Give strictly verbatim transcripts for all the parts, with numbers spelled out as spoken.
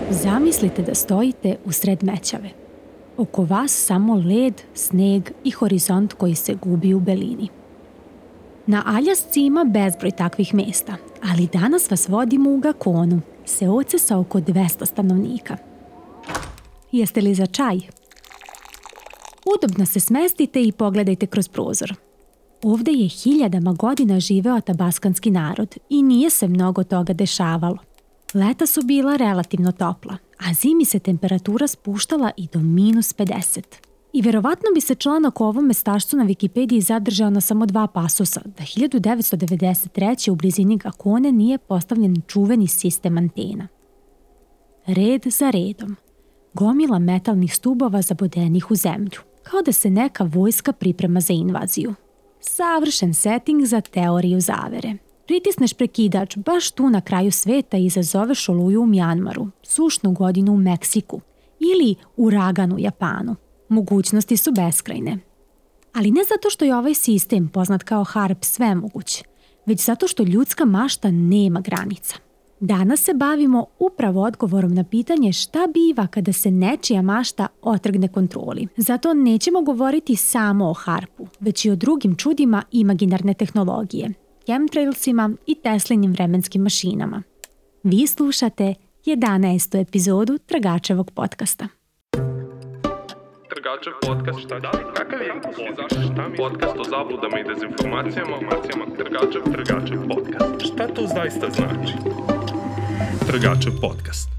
Zamislite da stojite usred mećave. Oko vas samo led, sneg i horizont koji se gubi u belini. Na Aljasci ima bezbroj takvih mesta, ali danas vas vodimo u Gakonu, seoce sa oko dvesta stanovnika. Jeste li za čaj? Udobno se smestite i pogledajte kroz prozor. Ovde je hiljadama godina živeo atabaskanski narod i nije se mnogo toga dešavalo. Leta su bila relativno topla, a zimi se temperatura spuštala i do minus pedeset. I verovatno bi se članak o ovom mestašcu na Wikipediji zadržao na samo dva pasusa, da hiljadu devetsto devedeset treće u blizini Gakone nije postavljen čuveni sistem antena. Red za redom. Gomila metalnih stubova zabodenih u zemlju, kao da se neka vojska priprema za invaziju. Savršen setting za teoriju zavere. Pritisneš prekidač baš tu na kraju sveta i izazoveš oluju u Mjanmaru, sušnu godinu u Meksiku ili uragan u Japanu. Mogućnosti su beskrajne. Ali ne zato što je ovaj sistem, poznat kao HAARP, svemoguć, već zato što ljudska mašta nema granica. Danas se bavimo upravo odgovorom na pitanje šta biva kada se nečija mašta otrgne kontroli. Zato nećemo govoriti samo o HAARP-u, već i o drugim čudima imaginarne tehnologije, chemtrailsima i Teslinim vremenskim mašinama. Vi slušate jedanaestu epizodu Tragačevog podcasta. Tragačev podcast, šta da? Kakav je? Zašto šta mi? Podcast o zabludama i dezinformacijama, Tragačev, Tragačev podcast. Šta to zaista znači? Tragačev podcast.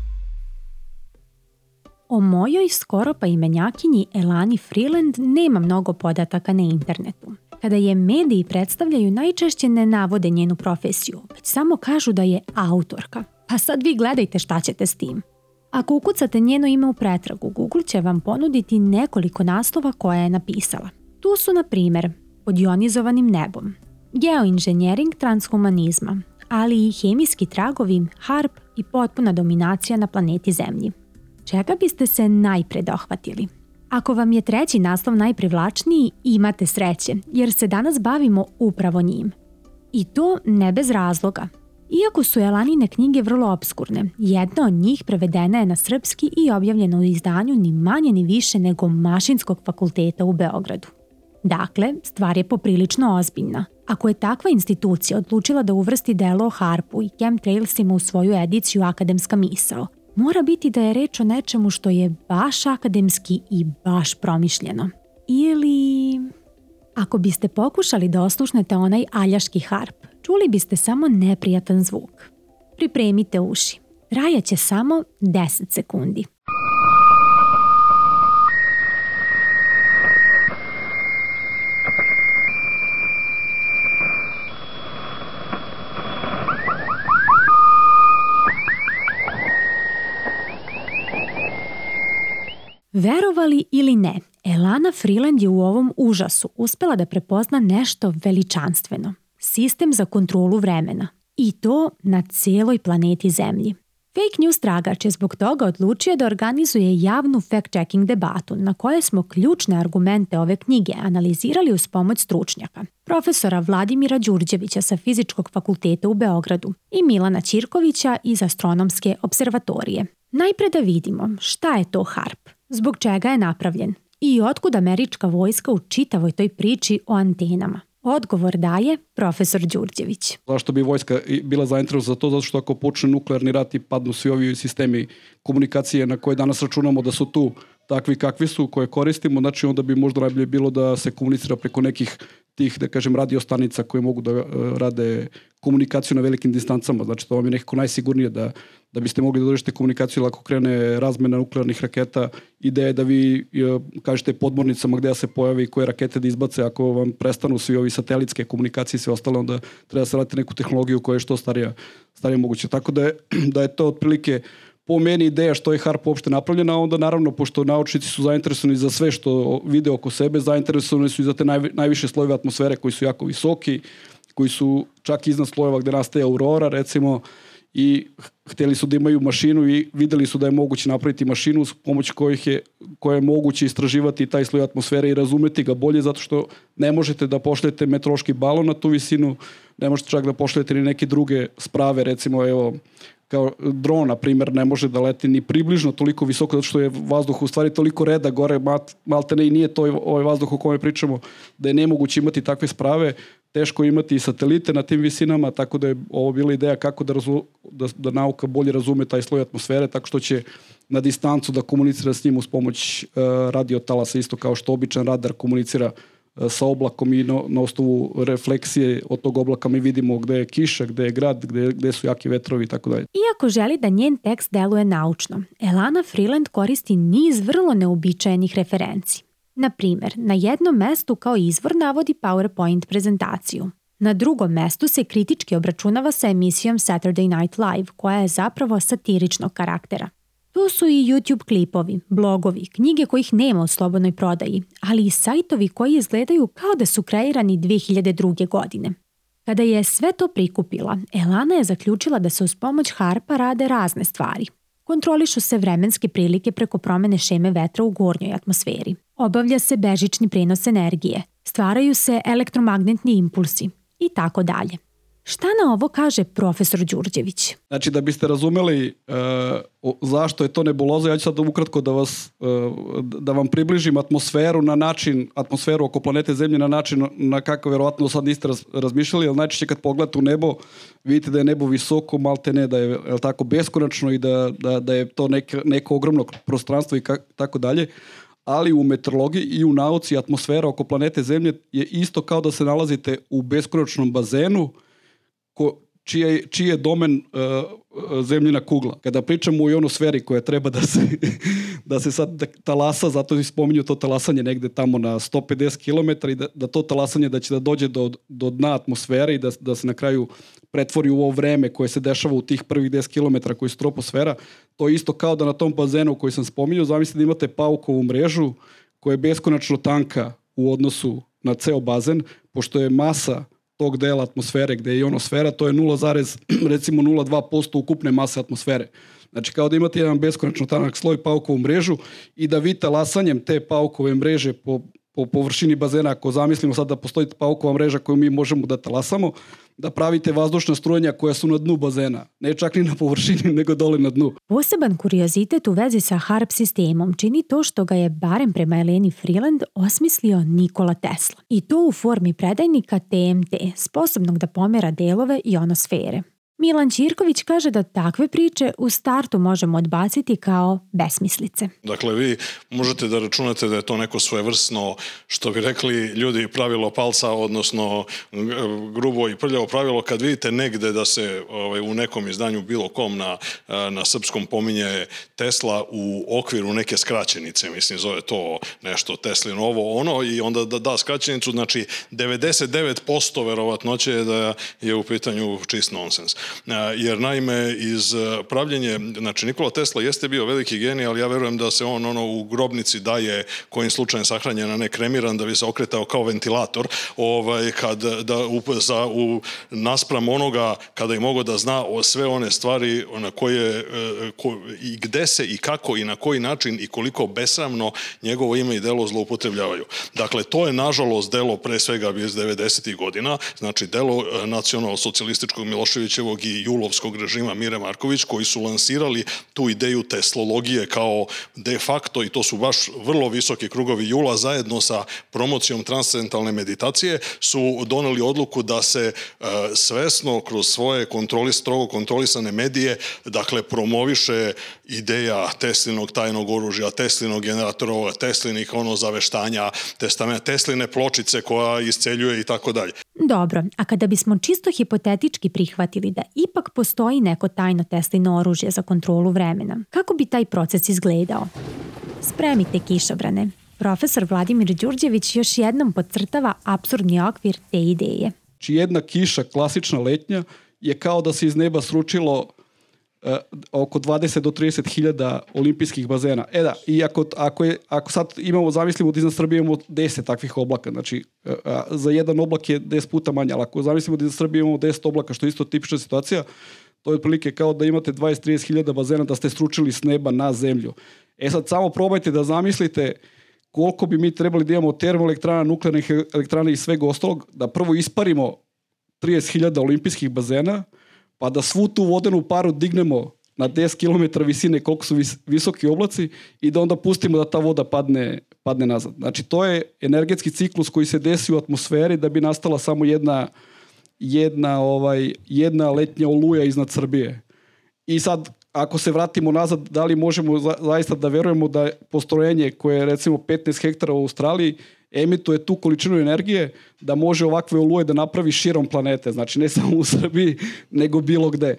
O mojoj skoro pa imenjakinji Elani Freeland nema mnogo podataka na internetu. Kada je mediji predstavljaju, najčešće ne navode njenu profesiju, već samo kažu da je autorka. Pa sad vi gledajte šta ćete s tim. Ako ukucate njeno ime u pretragu, Google će vam ponuditi nekoliko naslova koje je napisala. Tu su, na primjer, Pod ionizovanim nebom, geoinženjering transhumanizma, ali i hemijski tragovi, HAARP i potpuna dominacija na planeti Zemlji. Čega biste se najpre dohvatili? Ako vam je treći naslov najprivlačniji, imate sreće, jer se danas bavimo upravo njim. I to ne bez razloga. Iako su Elanine knjige vrlo opskurne, jedna od njih prevedena je na srpski i objavljena u izdanju ni manje ni više nego Mašinskog fakulteta u Beogradu. Dakle, stvar je poprilično ozbiljna. Ako je takva institucija odlučila da uvrsti delo o HAARP-u i chemtrailsima u svoju ediciju Akademska misao, mora biti da je reč o nečemu što je baš akademski i baš promišljeno. Ili... Ako biste pokušali da oslušnete onaj aljaški HAARP, čuli biste samo neprijatan zvuk. Pripremite uši. Trajaće samo deset sekundi. Verovali ili ne, Elana Freeland je u ovom užasu uspela da prepozna nešto veličanstveno. Sistem za kontrolu vremena. I to na cijeloj planeti Zemlji. Fake news tragač je zbog toga odlučio da organizuje javnu fact-checking debatu na kojoj smo ključne argumente ove knjige analizirali uz pomoć stručnjaka. Profesora Vladimira Đurđevića sa Fizičkog fakulteta u Beogradu i Milana Ćirkovića iz Astronomske observatorije. Najpre da vidimo šta je to HAARP, zbog čega je napravljen i otkud američka vojska u čitavoj toj priči o antenama. Odgovor daje profesor Đurđević. Zašto bi vojska bila zainteresovana za to? Zato što ako počne nuklearni rat i padnu svi ovi sistemi komunikacije na koje danas računamo da su tu takvi kakvi su, koje koristimo, znači onda bi možda najbolje bilo da se komunicira preko nekih tih, da kažem, radiostanica koje mogu da uh, rade komunikaciju na velikim distancama. Znači to vam je nekako najsigurnije da, da biste mogli da dođete komunikaciju ako krene razmena nuklearnih raketa. Ideja je da vi uh, kažete podmornicama gde da se pojave i koje rakete da izbace. Ako vam prestanu svi ovi satelitske komunikacije i sve ostalo, onda treba se raditi neku tehnologiju koja je što starija, starija moguće. Tako da je, da je to otprilike po meni ideja što je HAARP uopšte napravljena, a onda naravno, pošto naučnici su zainteresovani za sve što vide oko sebe, zainteresovani su i za te naj, najviše slojeve atmosfere koji su jako visoki, koji su čak iznad slojeva gde nastaje aurora, recimo, i hteli su da imaju mašinu i videli su da je moguće napraviti mašinu s pomoć kojih je, koje je moguće istraživati taj sloj atmosfere i razumeti ga bolje, zato što ne možete da pošaljete meteorološki balon na tu visinu, ne možete čak da pošaljete ni neke druge sprave, recimo, evo, kao dron, na primjer, ne može da leti ni približno toliko visoko, zato što je vazduh u stvari toliko reda gore, mat, malte ne i nije to ovaj vazduh o kome pričamo, da je nemoguće imati takve sprave, teško imati i satelite na tim visinama, tako da je ovo bila ideja kako da, razu, da, da nauka bolje razume taj sloj atmosfere, tako što će na distancu da komunicira s njim uz pomoć uh, radiotalasa, isto kao što običan radar komunicira sa oblakom i na, na osnovu refleksije od tog oblaka mi vidimo gde je kiša, gde je grad, gde, gde su jaki vetrovi i tako dalje. Iako želi da njen tekst deluje naučno, Elana Freeland koristi niz vrlo neobičajenih referenci. Na primer, na jednom mestu kao izvor navodi PowerPoint prezentaciju. Na drugom mestu se kritički obračunava sa emisijom Saturday Night Live, koja je zapravo satiričnog karaktera. Tu su i YouTube klipovi, blogovi, knjige kojih nema u slobodnoj prodaji, ali i sajtovi koji izgledaju kao da su kreirani dve hiljade druge. godine. Kada je sve to prikupila, Elana je zaključila da se uz pomoć harpa rade razne stvari. Kontrolišu se vremenske prilike preko promene šeme vetra u gornjoj atmosferi. Obavlja se bežični prenos energije, stvaraju se elektromagnetni impulsi i tako dalje. Šta na ovo kaže profesor Đurđević? Znači, da biste razumeli uh, zašto je to nebuloza, ja ću sad ukratko da, vas, uh, da vam približim atmosferu na način, atmosferu oko planete Zemlje na način na kako verovatno sad niste raz, razmišljali, ali najčešće kad pogledate u nebo, vidite da je nebo visoko, malte ne, da je, je tako beskonačno i da, da, da je to neke, neko ogromno prostranstvo i kak, tako dalje. Ali u meteorologiji i u nauci atmosfera oko planete Zemlje je isto kao da se nalazite u beskonačnom bazenu ko, čije, čiji je domen uh, zemljina kugla. Kada pričamo o ionosferi koja treba da se, da se sad talasa, zato i spominju to talasanje negde tamo na sto pedeset kilometara i da, da to talasanje da će da dođe do, do dna atmosfere i da, da se na kraju pretvori u ovo vreme koje se dešava u tih prvih deset kilometara koji su troposfera. To je isto kao da na tom bazenu koji sam spominjao, zamislite da imate paukovu mrežu koja je beskonačno tanka u odnosu na ceo bazen, pošto je masa tog dela atmosfere gde je ionosfera, to je nula, recimo nula zarez dva posto ukupne mase atmosfere. Znači kao da imate jedan beskonačno tanak sloj paukovu mrežu i da vi talasanjem te paukove mreže po, po površini bazena, ako zamislimo sad da postoji paukova mreža koju mi možemo da talasamo, da pravite vazdušna strujenja koja su na dnu bazena. Ne čak ni na površini, nego dole na dnu. Poseban kuriozitet u vezi sa harp sistemom čini to što ga je, barem prema Eleni Freeland, osmislio Nikola Tesla. I to u formi predajnika T M T, sposobnog da pomera delove ionosfere. Milan Ćirković kaže da takve priče u startu možemo odbaciti kao besmislice. Dakle, vi možete da računate da je to neko svojevrsno, što bi rekli ljudi, pravilo palca, odnosno grubo i prljavo pravilo, kad vidite negde da se ovaj, u nekom izdanju bilo kom na, na srpskom pominje Tesla u okviru neke skraćenice, mislim, zove to nešto Teslino ovo ono i onda da da skraćenicu, znači devedeset devet posto verovatnoće je da je u pitanju čist nonsens. Jer naime iz pravljenje, znači Nikola Tesla jeste bio veliki genij, ali ja verujem da se on ono u grobnici daje kojim slučajem sahranjen, a ne kremiran, da bi se okretao kao ventilator, ovaj, kad, da, u, za, u, naspram onoga kada je mogao da zna o sve one stvari na koje ko, i gde se i kako i na koji način i koliko besramno njegovo ime i delo zloupotrebljavaju. Dakle, to je nažalost delo pre svega iz devedesetih godina, znači delo nacionalno-socijalističkog Miloševićevog i julovskog režima Mire Marković, koji su lansirali tu ideju teslologije kao de facto, i to su baš vrlo visoki krugovi jula, zajedno sa promocijom transcendentalne meditacije, su doneli odluku da se e, svesno kroz svoje kontroli, strogo kontrolisane medije, dakle, promoviše ideja Teslinog tajnog oružja, Teslinog generatora, Teslinih ono zaveštanja, testamenta, Tesline pločice koja isceljuje i tako dalje. Dobro, a kada bismo čisto hipotetički prihvatili da ipak postoji neko tajno Teslino oružje za kontrolu vremena, kako bi taj proces izgledao? Spremite kišobrane. Profesor Vladimir Đurđević još jednom podcrtava apsurdni okvir te ideje. Či jedna kiša, klasična letnja, je kao da se iz neba sručilo uh, oko dvadeset do trideset hiljada olimpijskih bazena. E da, i ako, ako, je, ako sad imamo, zamislimo da iznad Srbije imamo deset takvih oblaka, znači uh, za jedan oblak je deset puta manje, ali ako zamislimo da iznad Srbije imamo deset oblaka, što je isto tipična situacija, to je otprilike kao da imate dvadeset do trideset hiljada bazena da ste sručili s neba na zemlju. E sad samo probajte da zamislite koliko bi mi trebali da imamo termoelektrana, nuklearnih elektrana i svega ostalog, da prvo isparimo trideset hiljada olimpijskih bazena, pa da svu tu vodenu paru dignemo na deset kilometara visine koliko su vis, visoki oblaci i da onda pustimo da ta voda padne, padne nazad. Znači to je energetski ciklus koji se desi u atmosferi da bi nastala samo jedna, jedna, ovaj, jedna letnja oluja iznad Srbije. I sad, ako se vratimo nazad, da li možemo za, zaista da verujemo da postrojenje koje je recimo petnaest hektara u Australiji emituje tu količinu energije da može ovakve oluje da napravi širom planete. Znači ne samo u Srbiji, nego bilo gde.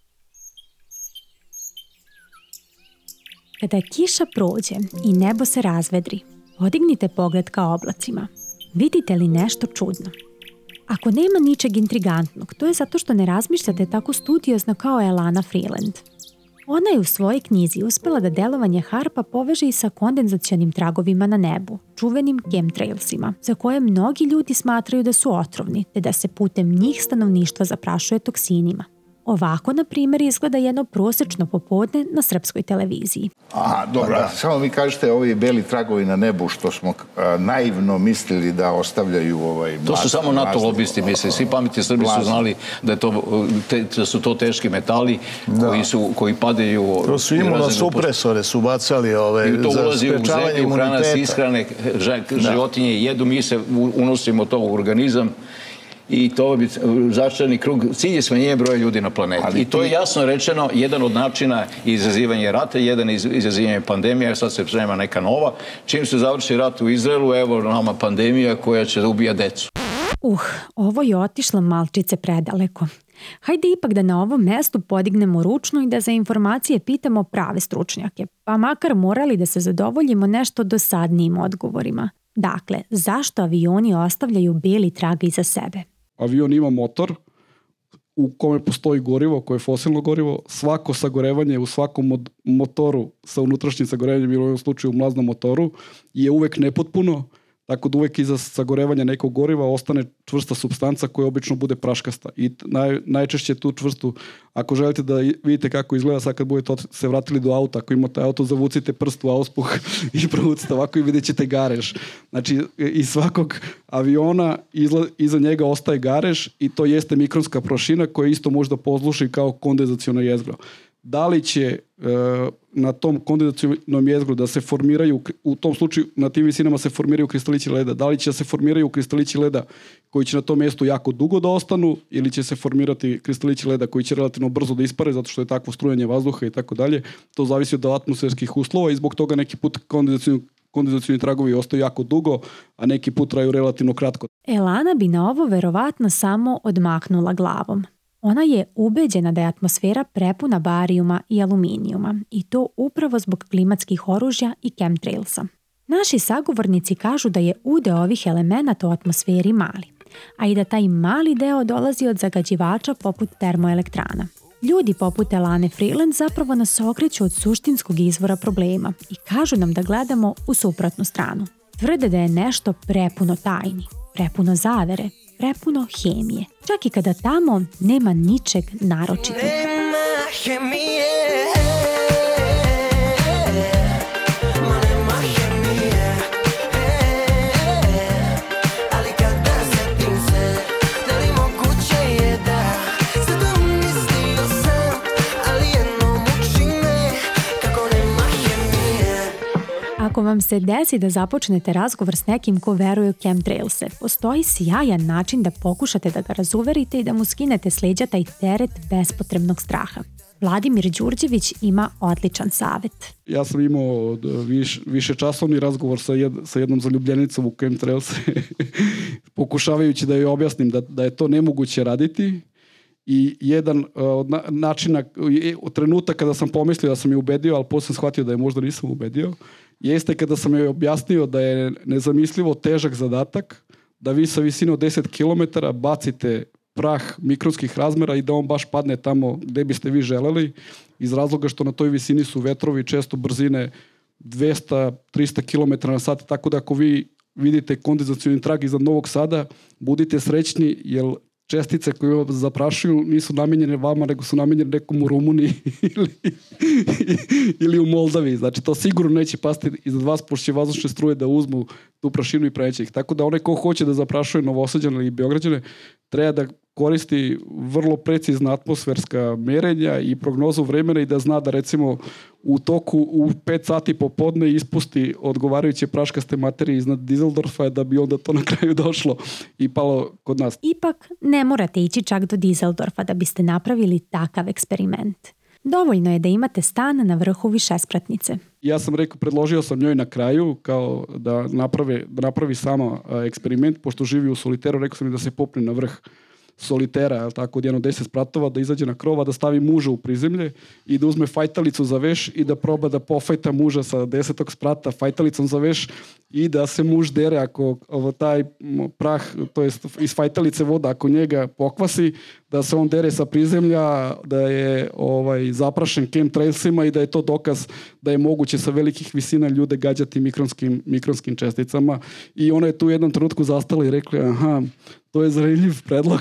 Kada kiša prođe i nebo se razvedri, podignite pogled ka oblacima. Vidite li nešto čudno? Ako nema ničeg intrigantnog, to je zato što ne razmišljate tako studiozno kao Elana Freeland. Ona je u svojoj knjizi uspela da delovanje harpa poveže i sa kondenzacionim tragovima na nebu, čuvenim chemtrailsima, za koje mnogi ljudi smatraju da su otrovni, te da se putem njih stanovništva zaprašuje toksinima. Ovako, na primjer, izgleda jedno prosečno popodne na srpskoj televiziji. Aha, dobro. Da. Samo mi kažete ovi beli tragovi na nebu što smo a, naivno mislili da ostavljaju ovaj... To su samo NATO lobisti, misli. Svi pametni Srbi su znali da, je to, te, da su to teški metali koji, su, koji padaju... To su imunosupresore, su bacali ove, i to za ulazi sprečavanje u zemlju, hrana se ishrane, životinje jedu, mi se unosimo to u organizam. I to bi začarani krug, cilj je smanjenje broja ljudi na planeti. Ali I to je jasno rečeno, jedan od načina izazivanja rata, jedan iz, izazivanje pandemije, sad se sprema neka nova. Čim se završi rat u Izraelu, evo nama pandemija koja će da ubija decu. Uh, ovo je otišlo malčice predaleko. Hajde ipak da na ovom mestu podignemo ručno i da za informacije pitamo prave stručnjake, pa makar morali da se zadovoljimo nešto dosadnijim odgovorima. Dakle, zašto avioni ostavljaju beli trag iza sebe? Avion ima motor u kome postoji gorivo, koje je fosilno gorivo. Svako sagorevanje u svakom mod- motoru sa unutrašnjim sagorevanjem, ili u ovom slučaju u mlaznom motoru, je uvek nepotpuno, tako da uvek iza sagorevanja nekog goriva ostane čvrsta supstanca koja obično bude praškasta. I naj, najčešće tu čvrstu, ako želite da vidite kako izgleda, sad kad budete se vratili do auta, ako imate auto, zavucite prst u auspuh i provucite ovako i vidjet ćete garež. Znači, iz svakog aviona izla, iza njega ostaje garež i to jeste mikronska prašina koja isto možda pozluši kao kondenzaciona jezgra. Da li će e, na tom kondenzacionom jezgru da se formiraju, u tom slučaju na tim visinama se formiraju kristalići leda, da li će se formiraju kristalići leda koji će na tom mjestu jako dugo da ostanu ili će se formirati kristalići leda koji će relativno brzo da ispare zato što je takvo strujanje vazduha i tako dalje. To zavisi od atmosferskih uslova i zbog toga neki put kondenzacioni kondenzacioni tragovi ostaju jako dugo, a neki put traju relativno kratko. Elana bi na ovo verovatno samo odmaknula glavom. Ona je ubeđena da je atmosfera prepuna barijuma i aluminijuma i to upravo zbog klimatskih oružja i chemtrailsa. Naši sagovornici kažu da je udeo ovih elemenata u atmosferi mali, a i da taj mali deo dolazi od zagađivača poput termoelektrana. Ljudi poput Elane Freeland zapravo nas okreću od suštinskog izvora problema i kažu nam da gledamo u suprotnu stranu. Tvrde da je nešto prepuno tajni, prepuno zavere, prepuno hemije. Čak i kada tamo nema ničeg naročitog. Nema hemije. Ako vam se desi da započnete razgovor s nekim ko veruje u chemtrailse, postoji sjajan način da pokušate da ga razuverite i da mu skinete s leđa taj teret bespotrebnog straha. Vladimir Đurđević ima odličan savjet. Ja sam imao viš, više časovni razgovor sa, jed, sa jednom zaljubljenicom u chemtrailse, pokušavajući da joj objasnim da, da je to nemoguće raditi. I jedan od uh, načina, od trenutka kada sam pomislio da sam je ubedio, ali posle sam shvatio da je možda nisam ubedio, jeste kada sam joj objasnio da je nezamislivo težak zadatak da vi sa visine od deset kilometara bacite prah mikronskih razmera i da on baš padne tamo gde biste vi želeli, iz razloga što na toj visini su vetrovi često brzine dvesta do trista kilometara na sat, tako da ako vi vidite kondenzacioni trag iznad Novog Sada, budite srećni, jer čestice koje vas zaprašuju nisu namenjene vama, nego su namenjene nekom u Rumuniji ili, ili u Moldavi. Znači, to sigurno neće pasti iznad vas, pošto će vazdušne struje da uzmu tu prašinu i preneće ih. Tako da onaj ko hoće da zaprašuje Novosađane ili Beograđane, treba da koristi vrlo precizna atmosferska merenja i prognozu vremena i da zna da recimo u toku u pet sati popodne ispusti odgovarajuće praškaste materije iznad Dizeldorfa da bi onda to na kraju došlo i palo kod nas. Ipak ne morate ići čak do Dizeldorfa da biste napravili takav eksperiment. Dovoljno je da imate stan na vrhu višespratnice. Ja sam rekao, predložio sam njoj na kraju kao da, naprave, da napravi sama eksperiment, pošto živi u soliteru, rekao sam mi da se popne na vrh solitera, tako od jedno deset spratova, da izađe na krova, da stavi muža u prizemlje i da uzme fajtalicu za veš i da proba da pofajta muža sa desetog sprata fajtalicom za veš i da se muž dere ako ovo, taj prah, to jest iz fajtalice voda, ako njega pokvasi, da se on dere sa prizemlja, da je ovaj, zaprašen chemtrailsima i da je to dokaz da je moguće sa velikih visina ljude gađati mikronskim, mikronskim česticama. I ona je tu u jednom trenutku zastala i rekla, aha, to je zanimljiv predlog.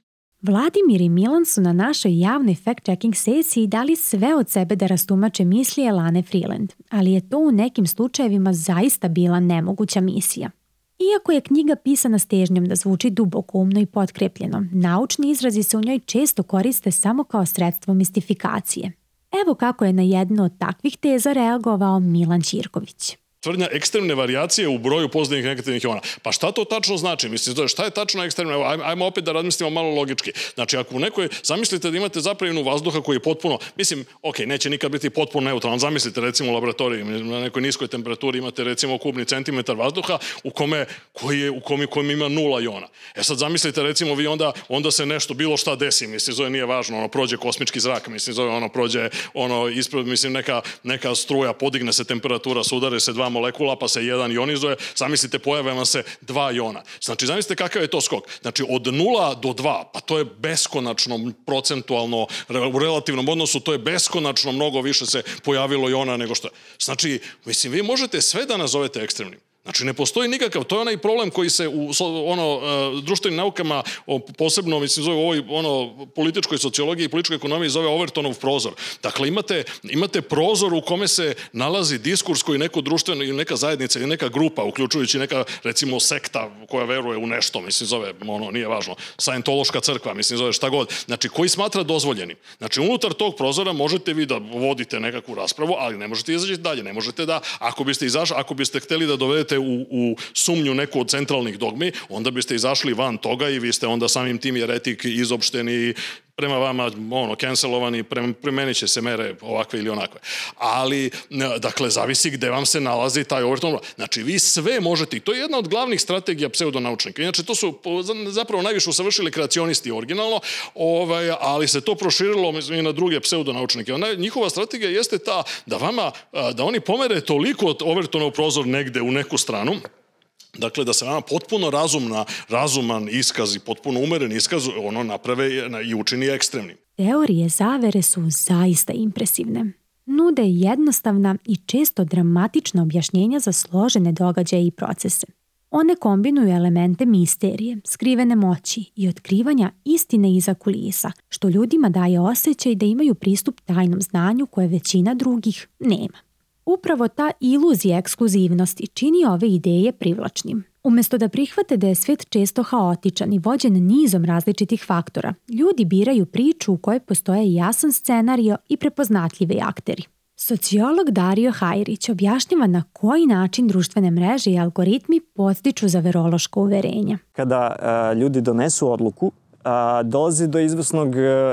Vladimir i Milan su na našoj javnoj fact-checking sesiji dali sve od sebe da rastumače misli Elane Freeland, ali je to u nekim slučajevima zaista bila nemoguća misija. Iako je knjiga pisana s težnjom da zvuči dubokoumno i potkrepljeno, naučni izrazi se u njoj često koriste samo kao sredstvo mistifikacije. Evo kako je na jednu od takvih teza reagovao Milan Ćirković. Tvrdnja ekstremne varijacije u broju pozitivnih i negativnih iona. Pa šta to tačno znači? Mislim, šta je tačno ekstremno? Ajmo, ajmo opet da razmislimo malo logički. Znači, ako u nekoj, zamislite da imate zapreminu vazduha koji je potpuno, mislim, ok, neće nikad biti potpuno neutralan. Zamislite recimo u laboratoriji, na nekoj niskoj temperaturi imate recimo kubni centimetar vazduha u kome, koji je, u kome, kome ima nula iona. E sad zamislite recimo vi onda, onda se nešto, bilo šta desi, mislim, zove nije važno, ono prođe kosmički zrak, mislim, zove ono prođe, ono ispred, mislim, neka, neka struja, podigne se temperatura, sudare se dva molekula, pa se jedan ionizuje, zamislite, pojave vam se dva iona. Znači, zamislite kakav je to skok. Znači, od nula do dva, pa to je beskonačno procentualno, u relativnom odnosu, to je beskonačno mnogo više se pojavilo iona nego što je. Znači, mislim, vi možete sve da nazovete ekstremnim. Znači, ne postoji nikakav, to je onaj problem koji se u ono, društvenim naukama, posebno, mislim, zove u ovoj ono, političkoj sociologiji i političkoj ekonomiji zove Overtonov prozor. Dakle, imate, imate prozor u kome se nalazi diskurs koji neko društveno ili neka zajednica ili neka grupa, uključujući neka, recimo, sekta koja veruje u nešto, mislim, zove, ono, nije važno, Sajentološka crkva, mislim, zove šta god, znači, koji smatra dozvoljenim. Znači, unutar tog prozora možete vi da vodite nekakvu raspravu, ali ne možete izaći dalje, ne možete da, ako biste izašli, ako biste hteli da dovedete U, u sumnju neku od centralnih dogmi, onda biste izašli van toga i vi ste onda samim tim jeretik izopšteni, prema vama ono, cancelovani, primenit će se mere ovakve ili onakve. Ali, dakle, zavisi gde vam se nalazi taj Overton. Znači, vi sve možete, i to je jedna od glavnih strategija pseudonaučnika. Inače, to su zapravo najviše usavršili kreacionisti originalno, ovaj, ali se to proširilo i na druge pseudonaučnike. Ona, njihova strategija jeste ta da vama, da oni pomere toliko od Overtonov prozor negde u neku stranu, dakle, da se vama potpuno razumna, razuman iskaz i potpuno umeren iskaz ono naprave i učini ekstremnim. Teorije zavere su zaista impresivne. Nude jednostavna i često dramatična objašnjenja za složene događaje i procese. One kombinuju elemente misterije, skrivene moći i otkrivanja istine iza kulisa, što ljudima daje osjećaj da imaju pristup tajnom znanju koje većina drugih nema. Upravo ta iluzija ekskluzivnosti čini ove ideje privlačnim. Umjesto da prihvate da je svijet često haotičan i vođen nizom različitih faktora, ljudi biraju priču u kojoj postoje jasan scenario i prepoznatljivi akteri. Sociolog Dario Hajrić objašnjava na koji način društvene mreže i algoritmi podstiču za verološko uverenja. Kada a, ljudi donesu odluku, a, dolazi do izvesnog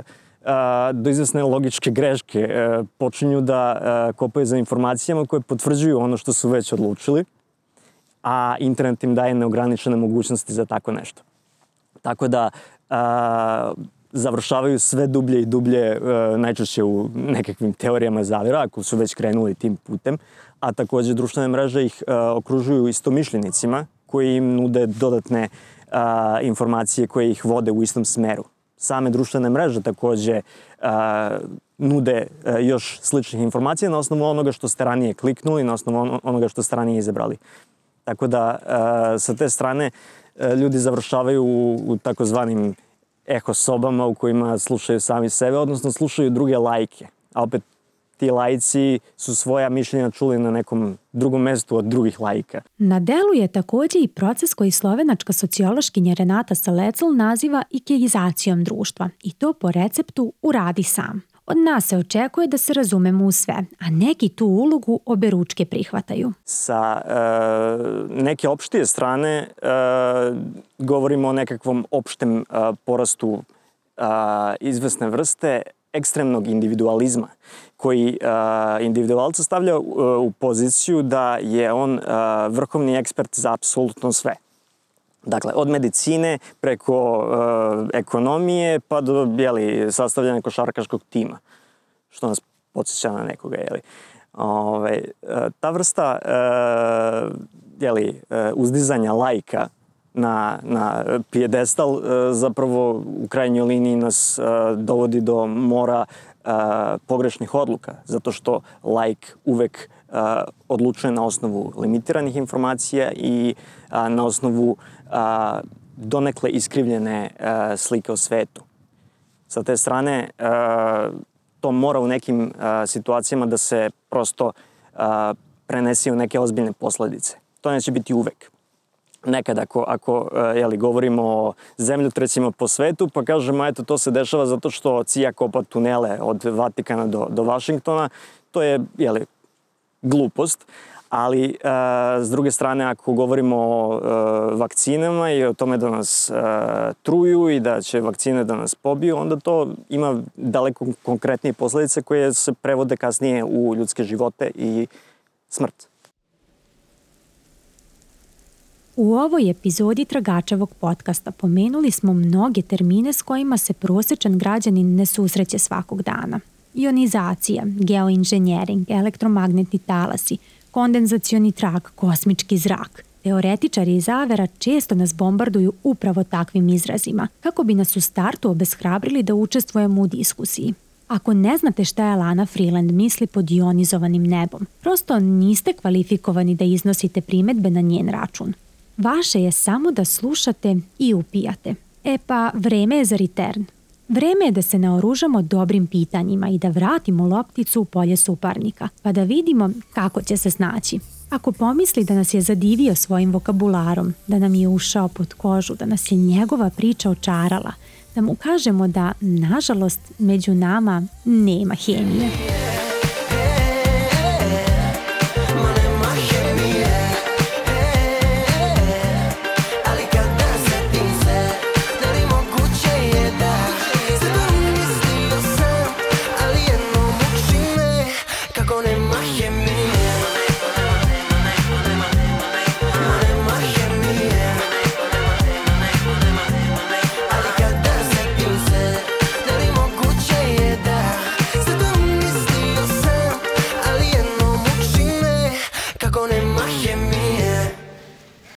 do izvesne logičke greške. Počinju da kopaju za informacijama koje potvrđuju ono što su već odlučili, a internet im daje neograničene mogućnosti za tako nešto. Tako da a, završavaju sve dublje i dublje, a, najčešće u nekakvim teorijama zavera, ako su već krenuli tim putem, a takođe društvene mreže ih a, okružuju istomišljenicima koji im nude dodatne a, informacije koje ih vode u istom smeru. Same društvene mreže takođe a, nude a, još sličnih informacija na osnovu onoga što ste ranije kliknuli, na osnovu onoga što ste ranije izabrali. Tako da a, sa te strane a, ljudi završavaju u, u takozvanim eho sobama u kojima slušaju sami sebe, odnosno slušaju druge lajke. A opet ti laici su svoja mišljenja čuli na nekom drugom mestu od drugih laika. Na delu je također i proces koji slovenačka sociološkinja Renata Salecl naziva ikeizacijom društva i to po receptu uradi sam. Od nas se očekuje da se razumemo u sve, a neki tu ulogu oberučke prihvataju. Sa e, neke opštije strane e, govorimo o nekakvom opštem e, porastu e, izvesne vrste ekstremnog individualizma, koji uh, individualca stavlja uh, u poziciju da je on uh, vrhovni ekspert za apsolutno sve. Dakle, od medicine preko uh, ekonomije pa do jeli, sastavljanja košarkaškog tima, što nas podsjeća na nekoga. Jeli. Ove, uh, ta vrsta uh, jeli, uh, uzdizanja laika na, na pijedestal uh, zapravo u krajnjoj liniji nas uh, dovodi do mora uh, pogrešnih odluka, zato što laik uvek uh, odlučuje na osnovu limitiranih informacija i uh, na osnovu uh, donekle iskrivljene uh, slike o svetu. Sa te strane, uh, to mora u nekim uh, situacijama da se prosto uh, prenesi u neke ozbiljne posledice. To neće biti uvek. Nekad ako, ako jeli, govorimo o zemljotrecima po svetu, pa kažemo eto to se dešava zato što C I A kopa tunele od Vatikana do, do Vašingtona, to je jeli, glupost. Ali e, s druge strane ako govorimo o e, vakcinama i o tome da nas e, truju i da će vakcine da nas pobiju, onda to ima daleko konkretnije posledice koje se prevode kasnije u ljudske živote i smrt. U ovoj epizodi Tragačevog podcasta pomenuli smo mnoge termine s kojima se prosječan građanin ne susreće svakog dana. Ionizacija, geoinženjering, elektromagnetni talasi, kondenzacioni trak, kosmički zrak. Teoretičari iz zavera često nas bombarduju upravo takvim izrazima, kako bi nas u startu obeshrabrili da učestvujemo u diskusiji. Ako ne znate šta je Lana Freeland misli pod ionizovanim nebom, prosto niste kvalifikovani da iznosite primedbe na njen račun. Vaše je samo da slušate i upijate. E pa, vreme je za return. Vreme je da se naoružamo dobrim pitanjima i da vratimo lopticu u polje suparnika, pa da vidimo kako će se snaći. Ako pomisli da nas je zadivio svojim vokabularom, da nam je ušao pod kožu, da nas je njegova priča očarala, da mu kažemo da, nažalost, među nama nema hemije. Con el